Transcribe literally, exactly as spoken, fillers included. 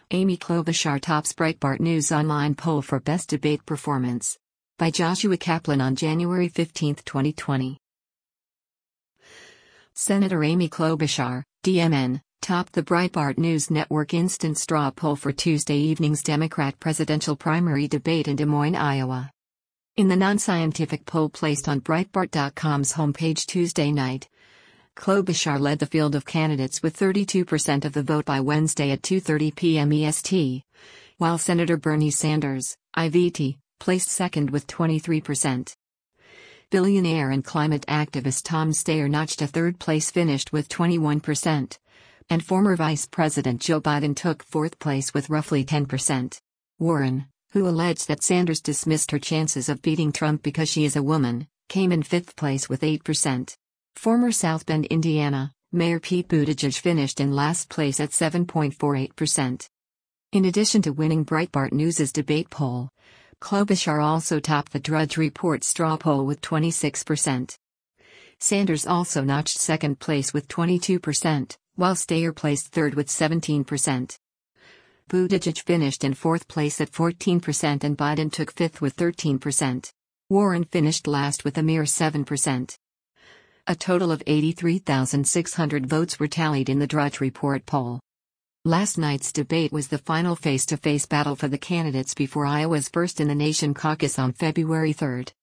Amy Klobuchar tops Breitbart News online poll for Best Debate Performance. By Joshua Kaplan on January fifteenth, twenty twenty. Senator Amy Klobuchar, D M N, topped the Breitbart News Network instant straw poll for Tuesday evening's Democrat presidential primary debate in Des Moines, Iowa. In the non-scientific poll placed on Breitbart dot com's homepage Tuesday night, Klobuchar led the field of candidates with thirty-two percent of the vote by Wednesday at two thirty p m E S T, while Senator Bernie Sanders, I V T, placed second with twenty-three percent. Billionaire and climate activist Tom Steyer notched a third-place finish with twenty-one percent, and former Vice President Joe Biden took fourth place with roughly ten percent. Warren, who alleged that Sanders dismissed her chances of beating Trump because she is a woman, came in fifth place with eight percent. Former South Bend, Indiana, Mayor Pete Buttigieg finished in last place at seven point four eight percent. In addition to winning Breitbart News' debate poll, Klobuchar also topped the Drudge Report straw poll with twenty-six percent. Sanders also notched second place with twenty-two percent, while Steyer placed third with seventeen percent. Buttigieg finished in fourth place at fourteen percent and Biden took fifth with thirteen percent. Warren finished last with a mere seven percent. A total of eighty-three thousand six hundred votes were tallied in the Drudge Report poll. Last night's debate was the final face-to-face battle for the candidates before Iowa's First in the Nation caucus on February third.